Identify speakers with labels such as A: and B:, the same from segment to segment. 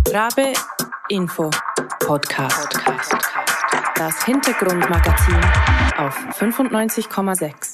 A: Rabe Info Podcast. Das Hintergrundmagazin auf 95,6.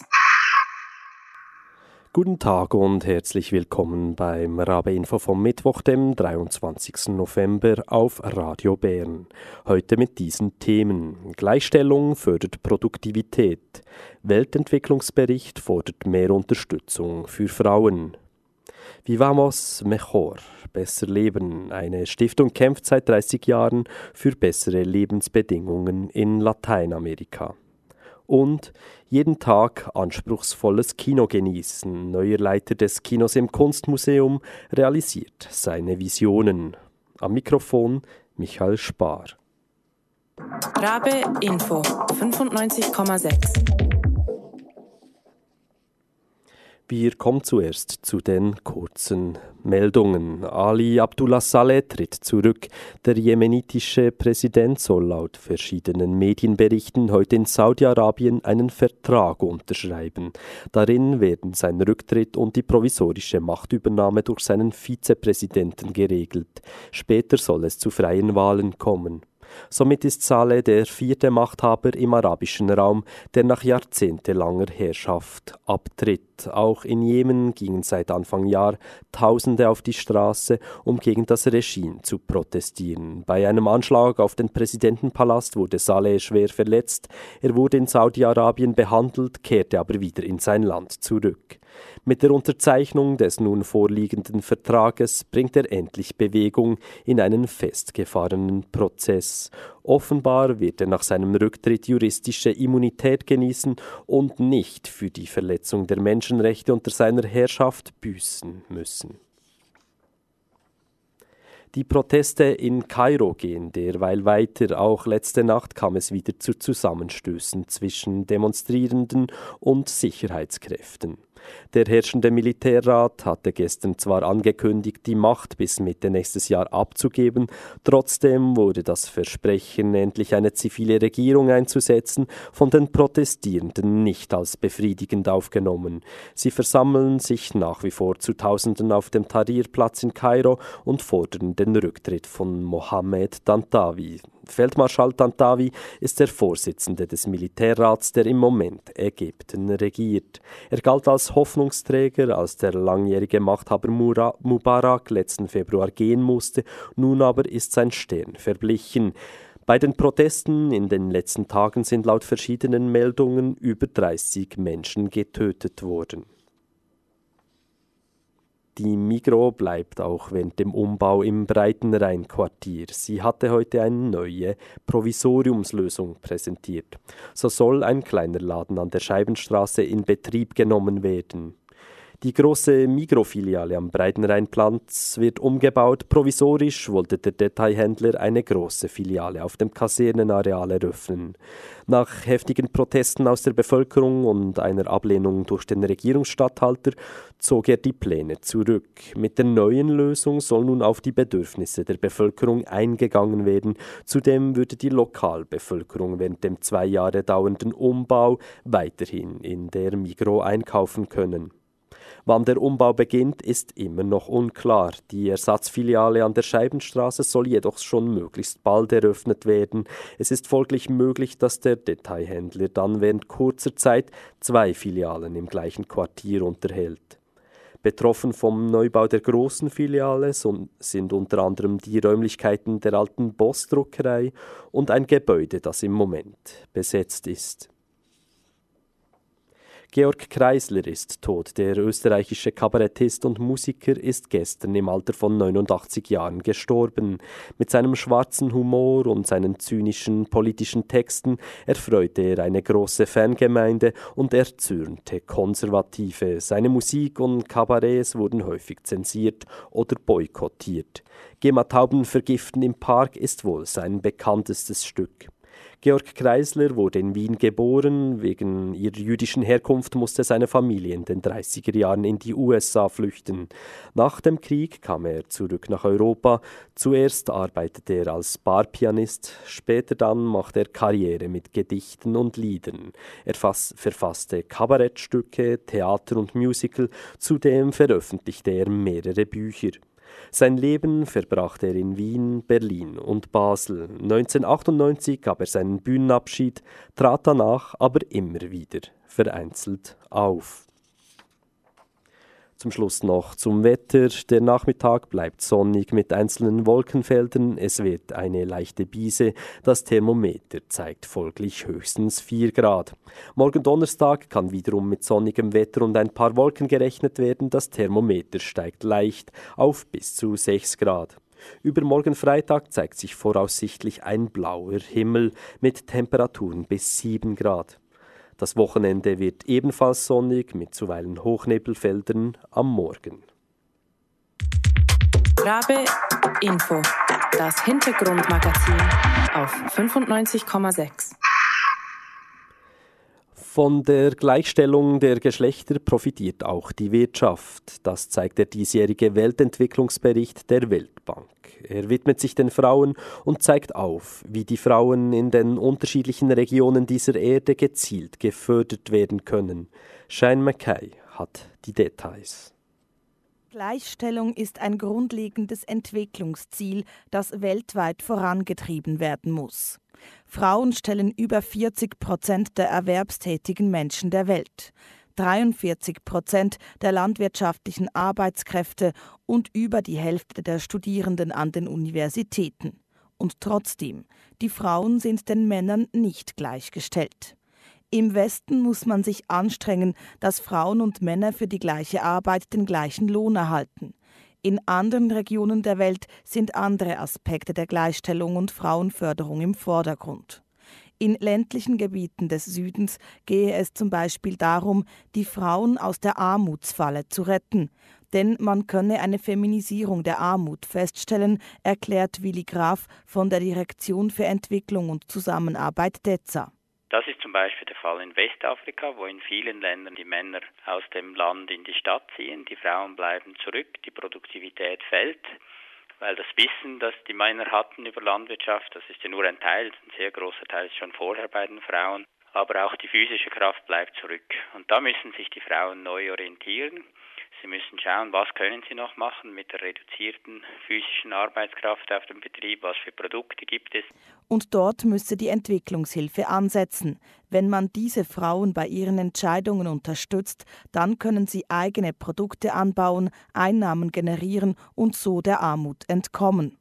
B: Guten Tag und herzlich willkommen beim Rabe Info vom Mittwoch, dem 23. November auf Radio Bern. Heute mit diesen Themen: Gleichstellung fördert Produktivität, Weltentwicklungsbericht fordert mehr Unterstützung für Frauen. Vivamos mejor, besser leben. Eine Stiftung kämpft seit 30 Jahren für bessere Lebensbedingungen in Lateinamerika. Und jeden Tag anspruchsvolles Kino genießen. Neuer Leiter des Kinos im Kunstmuseum realisiert seine Visionen. Am Mikrofon Michael Spar.
A: Rabe Info 95,6.
B: Wir kommen zuerst zu den kurzen Meldungen. Ali Abdullah Saleh tritt zurück. Der jemenitische Präsident soll laut verschiedenen Medienberichten heute in Saudi-Arabien einen Vertrag unterschreiben. Darin werden sein Rücktritt und die provisorische Machtübernahme durch seinen Vizepräsidenten geregelt. Später soll es zu freien Wahlen kommen. Somit ist Saleh der vierte Machthaber im arabischen Raum, der nach jahrzehntelanger Herrschaft abtritt. Auch in Jemen gingen seit Anfang Jahr Tausende auf die Straße, um gegen das Regime zu protestieren. Bei einem Anschlag auf den Präsidentenpalast wurde Saleh schwer verletzt. Er wurde in Saudi-Arabien behandelt, kehrte aber wieder in sein Land zurück. Mit der Unterzeichnung des nun vorliegenden Vertrages bringt er endlich Bewegung in einen festgefahrenen Prozess. Offenbar wird er nach seinem Rücktritt juristische Immunität genießen und nicht für die Verletzung der Menschenrechte unter seiner Herrschaft büßen müssen. Die Proteste in Kairo gehen derweil weiter. Auch letzte Nacht kam es wieder zu Zusammenstößen zwischen Demonstrierenden und Sicherheitskräften. Der herrschende Militärrat hatte gestern zwar angekündigt, die Macht bis Mitte nächstes Jahr abzugeben, trotzdem wurde das Versprechen, endlich eine zivile Regierung einzusetzen, von den Protestierenden nicht als befriedigend aufgenommen. Sie versammeln sich nach wie vor zu Tausenden auf dem Tahrir-Platz in Kairo und fordern den Rücktritt von Mohammed Tantawi. Feldmarschall Tantawi ist der Vorsitzende des Militärrats, der im Moment Ägypten regiert. Er galt als Hoffnungsträger, als der langjährige Machthaber Mubarak letzten Februar gehen musste. Nun aber ist sein Stern verblichen. Bei den Protesten in den letzten Tagen sind laut verschiedenen Meldungen über 30 Menschen getötet worden. Die Migros bleibt auch während dem Umbau im Breitenrhein-Quartier. Sie hatte heute eine neue Provisoriumslösung präsentiert. So soll ein kleiner Laden an der Scheibenstraße in Betrieb genommen werden. Die große Migros-Filiale am Breitenrheinplatz wird umgebaut. Provisorisch wollte der Detailhändler eine große Filiale auf dem Kasernenareal eröffnen. Nach heftigen Protesten aus der Bevölkerung und einer Ablehnung durch den Regierungsstatthalter zog er die Pläne zurück. Mit der neuen Lösung soll nun auf die Bedürfnisse der Bevölkerung eingegangen werden. Zudem würde die Lokalbevölkerung während dem 2 Jahre dauernden Umbau weiterhin in der Migros einkaufen können. Wann der Umbau beginnt, ist immer noch unklar. Die Ersatzfiliale an der Scheibenstraße soll jedoch schon möglichst bald eröffnet werden. Es ist folglich möglich, dass der Detailhändler dann während kurzer Zeit 2 Filialen im gleichen Quartier unterhält. Betroffen vom Neubau der großen Filiale sind unter anderem die Räumlichkeiten der alten Boss-Druckerei und ein Gebäude, das im Moment besetzt ist. Georg Kreisler ist tot. Der österreichische Kabarettist und Musiker ist gestern im Alter von 89 Jahren gestorben. Mit seinem schwarzen Humor und seinen zynischen politischen Texten erfreute er eine große Fangemeinde und erzürnte Konservative. Seine Musik und Kabarets wurden häufig zensiert oder boykottiert. Geh mal Tauben vergiften im Park ist wohl sein bekanntestes Stück. Georg Kreisler wurde in Wien geboren. Wegen ihrer jüdischen Herkunft musste seine Familie in den 30er Jahren in die USA flüchten. Nach dem Krieg kam er zurück nach Europa. Zuerst arbeitete er als Barpianist, später dann machte er Karriere mit Gedichten und Liedern. Er verfasste Kabarettstücke, Theater und Musical, zudem veröffentlichte er mehrere Bücher. Sein Leben verbrachte er in Wien, Berlin und Basel. 1998 gab er seinen Bühnenabschied, trat danach aber immer wieder vereinzelt auf. Zum Schluss noch zum Wetter. Der Nachmittag bleibt sonnig mit einzelnen Wolkenfeldern. Es wird eine leichte Brise. Das Thermometer zeigt folglich höchstens 4 Grad. Morgen Donnerstag kann wiederum mit sonnigem Wetter und ein paar Wolken gerechnet werden. Das Thermometer steigt leicht auf bis zu 6 Grad. Übermorgen Freitag zeigt sich voraussichtlich ein blauer Himmel mit Temperaturen bis 7 Grad. Das Wochenende wird ebenfalls sonnig mit zuweilen Hochnebelfeldern am Morgen.
A: Rabe Info, das Hintergrundmagazin auf 95,6.
B: Von der Gleichstellung der Geschlechter profitiert auch die Wirtschaft. Das zeigt der diesjährige Weltentwicklungsbericht der Weltbank. Er widmet sich den Frauen und zeigt auf, wie die Frauen in den unterschiedlichen Regionen dieser Erde gezielt gefördert werden können. Shane Mackay hat die Details.
C: Gleichstellung ist ein grundlegendes Entwicklungsziel, das weltweit vorangetrieben werden muss. Frauen stellen über 40% der erwerbstätigen Menschen der Welt, 43% der landwirtschaftlichen Arbeitskräfte und über die Hälfte der Studierenden an den Universitäten. Und trotzdem, die Frauen sind den Männern nicht gleichgestellt. Im Westen muss man sich anstrengen, dass Frauen und Männer für die gleiche Arbeit den gleichen Lohn erhalten. In anderen Regionen der Welt sind andere Aspekte der Gleichstellung und Frauenförderung im Vordergrund. In ländlichen Gebieten des Südens gehe es zum Beispiel darum, die Frauen aus der Armutsfalle zu retten. Denn man könne eine Feminisierung der Armut feststellen, erklärt Willi Graf von der Direktion für Entwicklung und Zusammenarbeit DEZA.
D: Das ist zum Beispiel der Fall in Westafrika, wo in vielen Ländern die Männer aus dem Land in die Stadt ziehen, die Frauen bleiben zurück, die Produktivität fällt, weil das Wissen, das die Männer hatten über Landwirtschaft, das ist ja nur ein Teil, ein sehr großer Teil ist schon vorher bei den Frauen, aber auch die physische Kraft bleibt zurück. Und da müssen sich die Frauen neu orientieren. Sie müssen schauen, was können sie noch machen mit der reduzierten physischen Arbeitskraft auf dem Betrieb, was für Produkte gibt es.
C: Und dort müsse die Entwicklungshilfe ansetzen. Wenn man diese Frauen bei ihren Entscheidungen unterstützt, dann können sie eigene Produkte anbauen, Einnahmen generieren und so der Armut entkommen.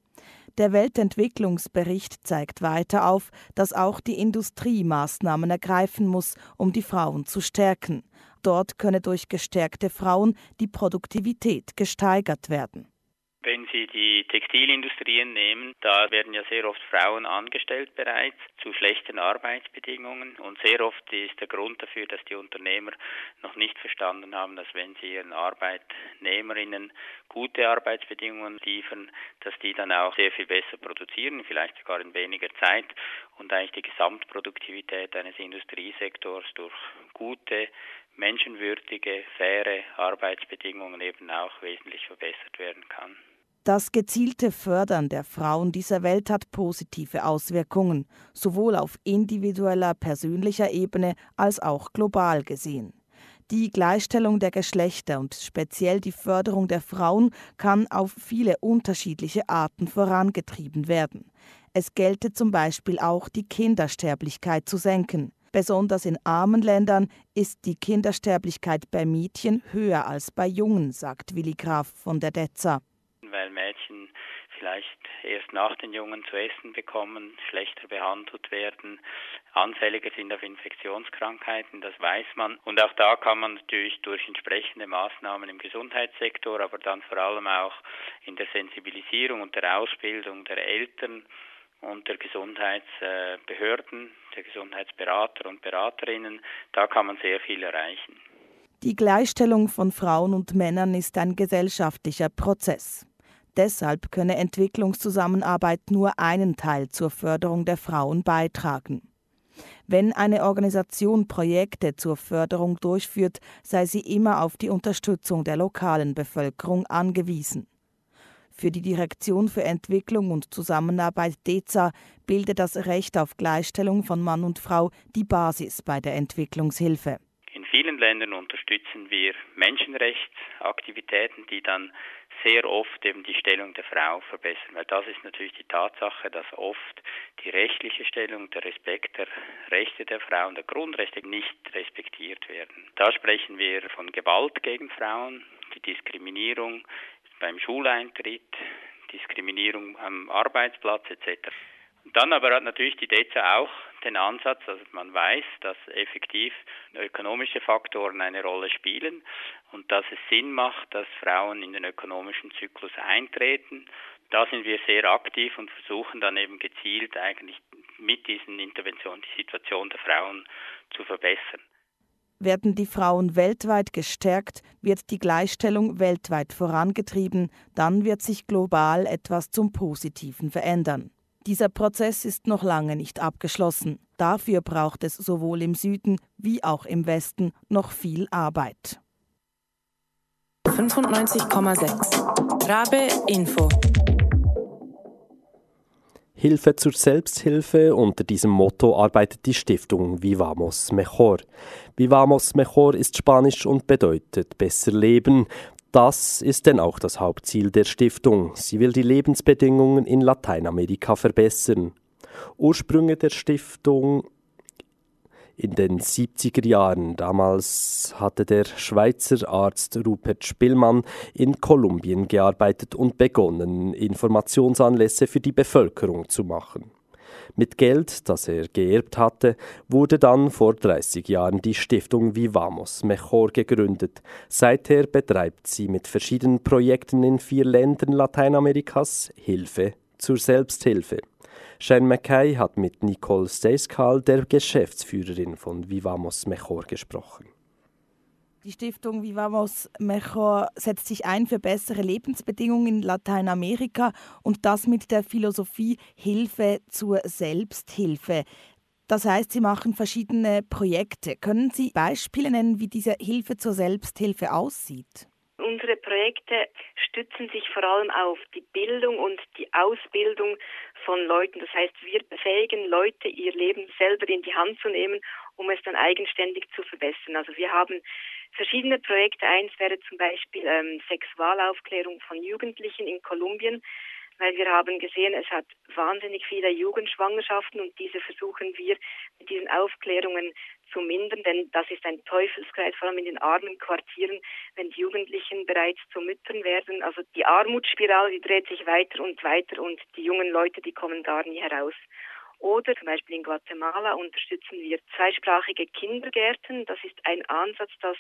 C: Der Weltentwicklungsbericht zeigt weiter auf, dass auch die Industrie Maßnahmen ergreifen muss, um die Frauen zu stärken. Dort könne durch gestärkte Frauen die Produktivität gesteigert werden.
D: Wenn Sie die Textilindustrien nehmen, da werden ja sehr oft Frauen angestellt bereits zu schlechten Arbeitsbedingungen. Und sehr oft ist der Grund dafür, dass die Unternehmer noch nicht verstanden haben, dass wenn sie ihren Arbeitnehmerinnen gute Arbeitsbedingungen liefern, dass die dann auch sehr viel besser produzieren, vielleicht sogar in weniger Zeit. Und eigentlich die Gesamtproduktivität eines Industriesektors durch gute, menschenwürdige, faire Arbeitsbedingungen eben auch wesentlich verbessert werden kann.
C: Das gezielte Fördern der Frauen dieser Welt hat positive Auswirkungen, sowohl auf individueller, persönlicher Ebene als auch global gesehen. Die Gleichstellung der Geschlechter und speziell die Förderung der Frauen kann auf viele unterschiedliche Arten vorangetrieben werden. Es gelte zum Beispiel auch, die Kindersterblichkeit zu senken. Besonders in armen Ländern ist die Kindersterblichkeit bei Mädchen höher als bei Jungen, sagt Willi Graf von der DEZA.
D: Weil Mädchen vielleicht erst nach den Jungen zu essen bekommen, schlechter behandelt werden, anfälliger sind auf Infektionskrankheiten, das weiß man. Und auch da kann man natürlich durch entsprechende Maßnahmen im Gesundheitssektor, aber dann vor allem auch in der Sensibilisierung und der Ausbildung der Eltern und der Gesundheitsbehörden, der Gesundheitsberater und Beraterinnen, da kann man sehr viel erreichen.
C: Die Gleichstellung von Frauen und Männern ist ein gesellschaftlicher Prozess. Deshalb könne Entwicklungszusammenarbeit nur einen Teil zur Förderung der Frauen beitragen. Wenn eine Organisation Projekte zur Förderung durchführt, sei sie immer auf die Unterstützung der lokalen Bevölkerung angewiesen. Für die Direktion für Entwicklung und Zusammenarbeit DEZA bildet das Recht auf Gleichstellung von Mann und Frau die Basis bei der Entwicklungshilfe.
D: In vielen Ländern unterstützen wir Menschenrechtsaktivitäten, die dann sehr oft eben die Stellung der Frau verbessern, weil das ist natürlich die Tatsache, dass oft die rechtliche Stellung, der Respekt der Rechte der Frau und der Grundrechte nicht respektiert werden. Da sprechen wir von Gewalt gegen Frauen, die Diskriminierung beim Schuleintritt, Diskriminierung am Arbeitsplatz etc. Und dann aber hat natürlich die DEZA auch den Ansatz, dass man weiß, dass effektiv ökonomische Faktoren eine Rolle spielen und dass es Sinn macht, dass Frauen in den ökonomischen Zyklus eintreten. Da sind wir sehr aktiv und versuchen dann eben gezielt eigentlich mit diesen Interventionen die Situation der Frauen zu verbessern.
C: Werden die Frauen weltweit gestärkt, wird die Gleichstellung weltweit vorangetrieben, dann wird sich global etwas zum Positiven verändern. Dieser Prozess ist noch lange nicht abgeschlossen. Dafür braucht es sowohl im Süden wie auch im Westen noch viel Arbeit.
A: 95,6 Rabe Info.
B: Hilfe zur Selbsthilfe. Unter diesem Motto arbeitet die Stiftung Vivamos Mejor. Vivamos Mejor ist Spanisch und bedeutet besser leben. Das ist denn auch das Hauptziel der Stiftung. Sie will die Lebensbedingungen in Lateinamerika verbessern. Ursprünge der Stiftung in den 70er Jahren. Damals hatte der Schweizer Arzt Rupert Spillmann in Kolumbien gearbeitet und begonnen, Informationsanlässe für die Bevölkerung zu machen. Mit Geld, das er geerbt hatte, wurde dann vor 30 Jahren die Stiftung Vivamos Mejor gegründet. Seither betreibt sie mit verschiedenen Projekten in 4 Ländern Lateinamerikas Hilfe zur Selbsthilfe. Shane Mackay hat mit Nicole Steiskal, der Geschäftsführerin von Vivamos Mejor, gesprochen.
C: Die Stiftung Vivamos Mejor setzt sich ein für bessere Lebensbedingungen in Lateinamerika und das mit der Philosophie Hilfe zur Selbsthilfe. Das heißt, Sie machen verschiedene Projekte. Können Sie Beispiele nennen, wie diese Hilfe zur Selbsthilfe aussieht?
E: Unsere Projekte stützen sich vor allem auf die Bildung und die Ausbildung von Leuten. Das heißt, wir befähigen Leute, ihr Leben selber in die Hand zu nehmen, um es dann eigenständig zu verbessern. Also wir haben verschiedene Projekte. Eins wäre zum Beispiel Sexualaufklärung von Jugendlichen in Kolumbien, weil wir haben gesehen, es hat wahnsinnig viele Jugendschwangerschaften und diese versuchen wir mit diesen Aufklärungen zu mindern, denn das ist ein Teufelskreis, vor allem in den armen Quartieren, wenn die Jugendlichen bereits zu Müttern werden. Also die Armutsspirale, die dreht sich weiter und die jungen Leute, die kommen gar nie heraus. Oder zum Beispiel in Guatemala unterstützen wir zweisprachige Kindergärten. Das ist ein Ansatz, dass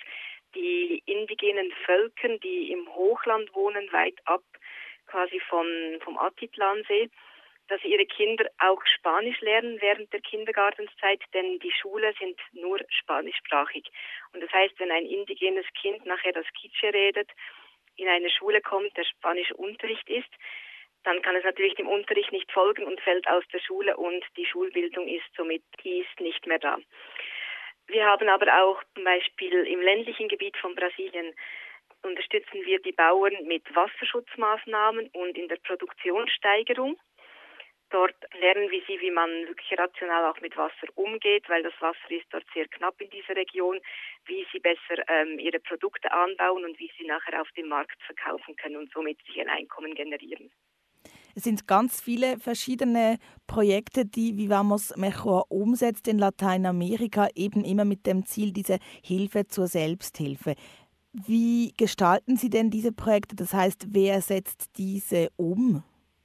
E: die indigenen Völker, die im Hochland wohnen, weit ab quasi vom Atitlansee, dass ihre Kinder auch Spanisch lernen während der Kindergartenzeit, denn die Schulen sind nur spanischsprachig. Und das heißt, wenn ein indigenes Kind nachher das Quiche redet, in eine Schule kommt, der spanische Unterricht ist, dann kann es natürlich dem Unterricht nicht folgen und fällt aus der Schule und die Schulbildung ist somit nicht mehr da. Wir haben aber auch zum Beispiel im ländlichen Gebiet von Brasilien unterstützen wir die Bauern mit Wasserschutzmaßnahmen und in der Produktionssteigerung. Dort lernen wir sie, wie man wirklich rational auch mit Wasser umgeht, weil das Wasser ist dort sehr knapp in dieser Region, wie sie besser ihre Produkte anbauen und wie sie nachher auf dem Markt verkaufen können und somit sich ein Einkommen generieren.
C: Es sind ganz viele verschiedene Projekte, die Vivamos Mejor umsetzt in Lateinamerika, eben immer mit dem Ziel, diese Hilfe zur Selbsthilfe. Wie gestalten Sie denn diese Projekte? Das heißt, wer setzt diese um?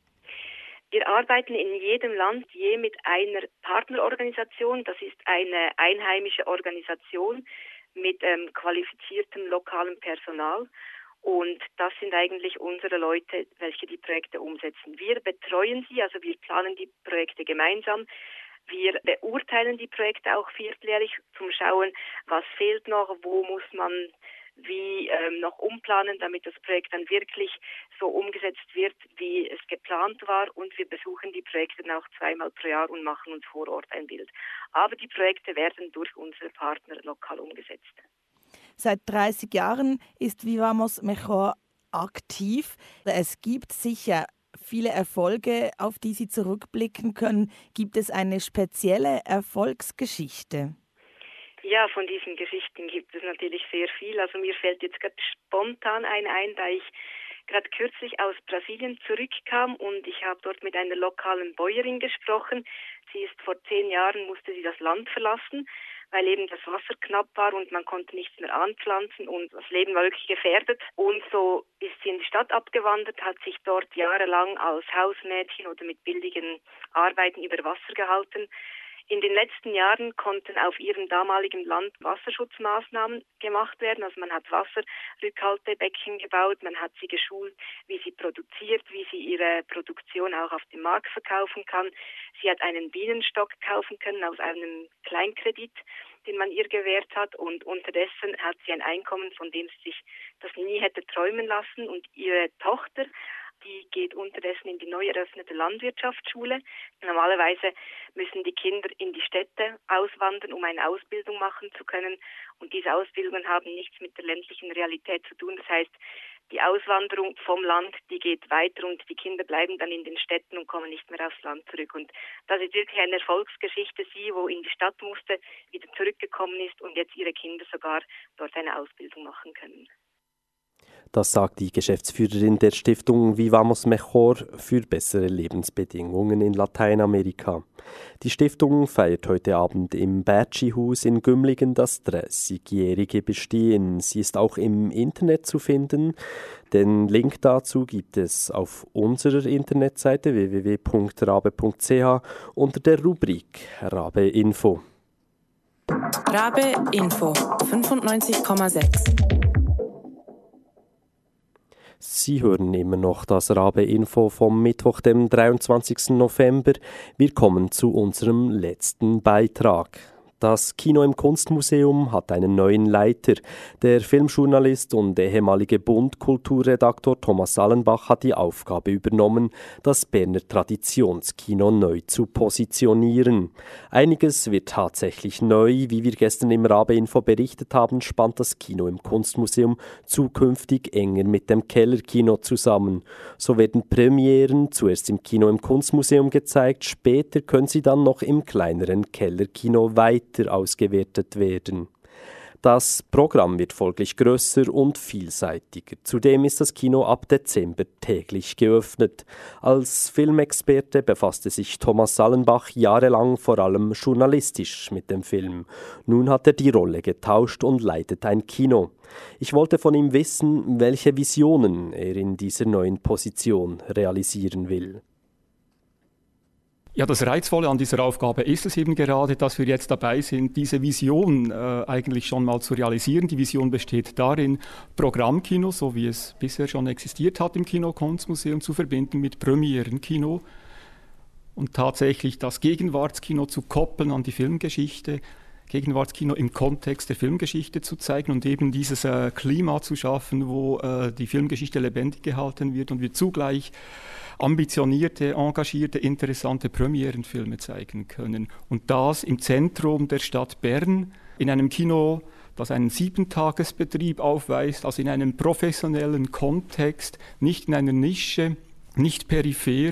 E: Wir arbeiten in jedem Land je mit einer Partnerorganisation. Das ist eine einheimische Organisation mit qualifiziertem lokalem Personal. Und das sind eigentlich unsere Leute, welche die Projekte umsetzen. Wir betreuen sie, also wir planen die Projekte gemeinsam. Wir beurteilen die Projekte auch vierteljährlich, zum Schauen, was fehlt noch, wo muss man wie noch umplanen, damit das Projekt dann wirklich so umgesetzt wird, wie es geplant war. Und wir besuchen die Projekte dann auch 2-mal pro Jahr und machen uns vor Ort ein Bild. Aber die Projekte werden durch unsere Partner lokal umgesetzt.
C: Seit 30 Jahren ist Vivamos Mejor aktiv. Es gibt sicher viele Erfolge, auf die Sie zurückblicken können. Gibt es eine spezielle Erfolgsgeschichte?
E: Ja, von diesen Geschichten gibt es natürlich sehr viel. Also mir fällt jetzt gerade spontan ein, da ich gerade kürzlich aus Brasilien zurückkam und ich habe dort mit einer lokalen Bäuerin gesprochen. Sie ist vor 10 Jahren, musste sie das Land verlassen, weil eben das Wasser knapp war und man konnte nichts mehr anpflanzen und das Leben war wirklich gefährdet. Und so ist sie in die Stadt abgewandert, hat sich dort jahrelang als Hausmädchen oder mit billigen Arbeiten über Wasser gehalten. In den letzten Jahren konnten auf ihrem damaligen Land Wasserschutzmaßnahmen gemacht werden. Also man hat Wasserrückhaltebecken gebaut, man hat sie geschult, wie sie produziert, wie sie ihre Produktion auch auf dem Markt verkaufen kann. Sie hat einen Bienenstock kaufen können aus einem Kleinkredit, den man ihr gewährt hat. Und unterdessen hat sie ein Einkommen, von dem sie sich das nie hätte träumen lassen. Und ihre Tochter, die geht unterdessen in die neu eröffnete Landwirtschaftsschule. Normalerweise müssen die Kinder in die Städte auswandern, um eine Ausbildung machen zu können. Und diese Ausbildungen haben nichts mit der ländlichen Realität zu tun. Das heißt, die Auswanderung vom Land, die geht weiter und die Kinder bleiben dann in den Städten und kommen nicht mehr aufs Land zurück. Und das ist wirklich eine Erfolgsgeschichte. Sie, wo in die Stadt musste, wieder zurückgekommen ist und jetzt ihre Kinder sogar dort eine Ausbildung machen können.
B: Das sagt die Geschäftsführerin der Stiftung Vivamos Mejor für bessere Lebensbedingungen in Lateinamerika. Die Stiftung feiert heute Abend im Bertschi-Haus in Gümligen das 30-jährige Bestehen. Sie ist auch im Internet zu finden. Den Link dazu gibt es auf unserer Internetseite www.rabe.ch unter der Rubrik Rabe Info.
A: Rabe Info 95,6.
B: Sie hören immer noch das Rabe-Info vom Mittwoch, dem 23. November. Wir kommen zu unserem letzten Beitrag. Das Kino im Kunstmuseum hat einen neuen Leiter. Der Filmjournalist und ehemalige Bund-Kulturredaktor Thomas Sallenbach hat die Aufgabe übernommen, das Berner Traditionskino neu zu positionieren. Einiges wird tatsächlich neu. Wie wir gestern im Rabe-Info berichtet haben, spannt das Kino im Kunstmuseum zukünftig enger mit dem Kellerkino zusammen. So werden Premieren zuerst im Kino im Kunstmuseum gezeigt, später können sie dann noch im kleineren Kellerkino weiter ausgewertet werden. Das Programm wird folglich grösser und vielseitiger. Zudem ist das Kino ab Dezember täglich geöffnet. Als Filmexperte befasste sich Thomas Sallenbach jahrelang vor allem journalistisch mit dem Film. Nun hat er die Rolle getauscht und leitet ein Kino. Ich wollte von ihm wissen, welche Visionen er in dieser neuen Position realisieren will.
F: Ja, das Reizvolle an dieser Aufgabe ist es eben gerade, dass wir jetzt dabei sind, diese Vision eigentlich schon mal zu realisieren. Die Vision besteht darin, Programmkino, so wie es bisher schon existiert hat im Kino-Kunstmuseum, zu verbinden mit Premierenkino und tatsächlich das Gegenwartskino zu koppeln an die Filmgeschichte, Gegenwartskino im Kontext der Filmgeschichte zu zeigen und eben dieses Klima zu schaffen, wo die Filmgeschichte lebendig gehalten wird und wir zugleich ambitionierte, engagierte, interessante Premierenfilme zeigen können. Und das im Zentrum der Stadt Bern, in einem Kino, das einen 7-Tagesbetrieb aufweist, also in einem professionellen Kontext, nicht in einer Nische, nicht peripher,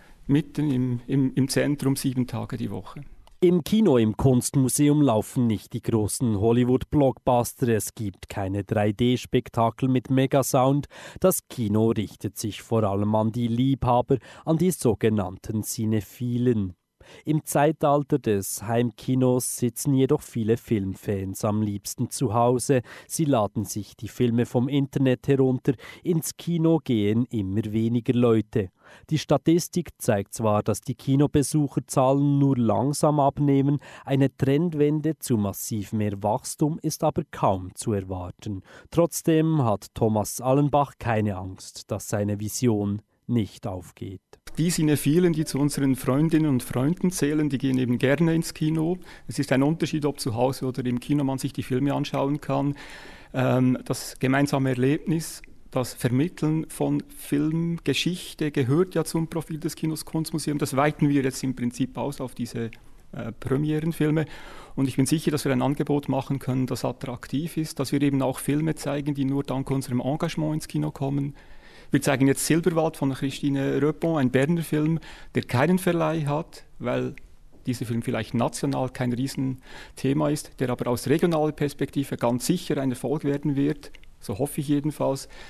F: mitten im Zentrum 7 Tage die Woche.
B: Im Kino im Kunstmuseum laufen nicht die großen Hollywood-Blockbuster, es gibt keine 3D-Spektakel mit Megasound. Das Kino richtet sich vor allem an die Liebhaber, an die sogenannten Cinephilen. Im Zeitalter des Heimkinos sitzen jedoch viele Filmfans am liebsten zu Hause. Sie laden sich die Filme vom Internet herunter. Ins Kino gehen immer weniger Leute. Die Statistik zeigt zwar, dass die Kinobesucherzahlen nur langsam abnehmen, eine Trendwende zu massiv mehr Wachstum ist aber kaum zu erwarten. Trotzdem hat Thomas Sallenbach keine Angst, dass seine Vision nicht aufgeht.
F: Die Cinephilen, die zu unseren Freundinnen und Freunden zählen, die gehen eben gerne ins Kino. Es ist ein Unterschied, ob zu Hause oder im Kino man sich die Filme anschauen kann. Das gemeinsame Erlebnis, das Vermitteln von Filmgeschichte gehört ja zum Profil des Kinos Kunstmuseum. Das weiten wir jetzt im Prinzip aus auf diese Premierenfilme. Und ich bin sicher, dass wir ein Angebot machen können, das attraktiv ist, dass wir eben auch Filme zeigen, die nur dank unserem Engagement ins Kino kommen. Wir zeigen jetzt Silberwald von Christine Röpon, ein Berner Film, der keinen Verleih hat, weil dieser Film vielleicht national kein Riesenthema ist, der aber aus regionaler Perspektive ganz sicher ein Erfolg werden wird, so hoffe ich jedenfalls.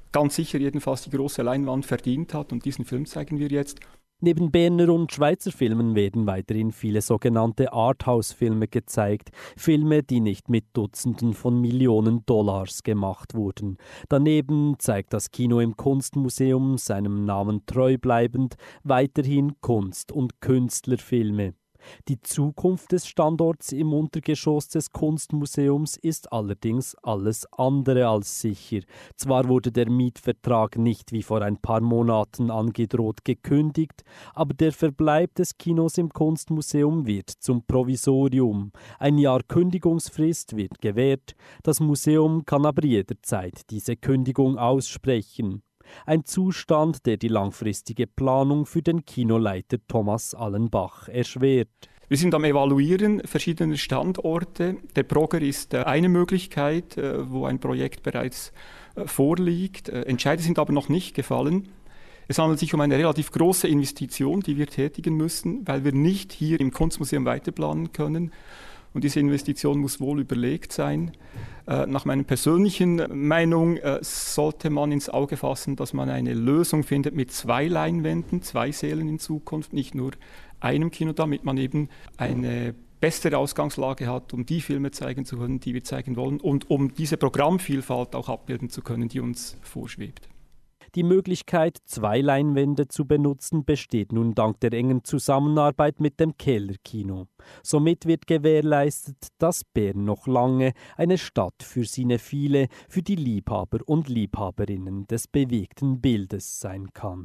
F: ganz sicher jedenfalls die große Leinwand verdient hat. Und diesen Film zeigen wir jetzt.
B: Neben Berner und Schweizer Filmen werden weiterhin viele sogenannte Arthouse-Filme gezeigt. Filme, die nicht mit Dutzenden von Millionen Dollars gemacht wurden. Daneben zeigt das Kino im Kunstmuseum, seinem Namen treu bleibend, weiterhin Kunst- und Künstlerfilme. Die Zukunft des Standorts im Untergeschoss des Kunstmuseums ist allerdings alles andere als sicher. Zwar wurde der Mietvertrag nicht wie vor ein paar Monaten angedroht gekündigt, aber der Verbleib des Kinos im Kunstmuseum wird zum Provisorium. Ein Jahr Kündigungsfrist wird gewährt, das Museum kann aber jederzeit diese Kündigung aussprechen. Ein Zustand, der die langfristige Planung für den Kinoleiter Thomas Allenbach erschwert.
F: Wir sind am Evaluieren verschiedener Standorte. Der Progr ist eine Möglichkeit, wo ein Projekt bereits vorliegt. Entscheide sind aber noch nicht gefallen. Es handelt sich um eine relativ große Investition, die wir tätigen müssen, weil wir nicht hier im Kunstmuseum weiterplanen können. Und diese Investition muss wohl überlegt sein. Nach meiner persönlichen Meinung sollte man ins Auge fassen, dass man eine Lösung findet mit 2 Leinwänden, 2 Sälen in Zukunft, nicht nur einem Kino, damit man eben eine bessere Ausgangslage hat, um die Filme zeigen zu können, die wir zeigen wollen und um diese Programmvielfalt auch abbilden zu können, die uns vorschwebt.
B: Die Möglichkeit, 2 Leinwände zu benutzen, besteht nun dank der engen Zusammenarbeit mit dem Kellerkino. Somit wird gewährleistet, dass Bern noch lange eine Stadt für Cinephile, für die Liebhaber und Liebhaberinnen des bewegten Bildes sein kann.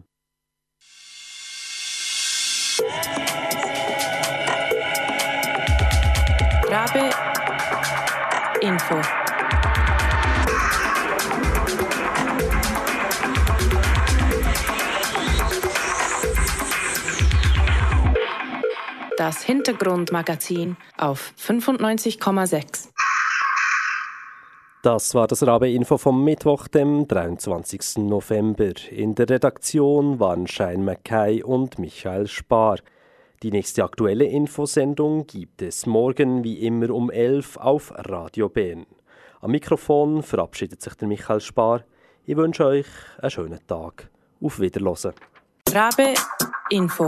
A: Rabe Info. Das Hintergrundmagazin auf 95,6.
B: Das war das Rabe-Info vom Mittwoch, dem 23. November. In der Redaktion waren Shane Mackay und Michael Spar. Die nächste aktuelle Infosendung gibt es morgen wie immer um 11 auf Radio Bern. Am Mikrofon verabschiedet sich der Michael Spar. Ich wünsche euch einen schönen Tag. Auf Wiederhören.
A: Rabe Info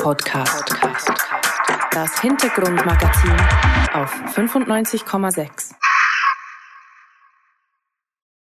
A: Podcast. Das Hintergrundmagazin auf 95,6.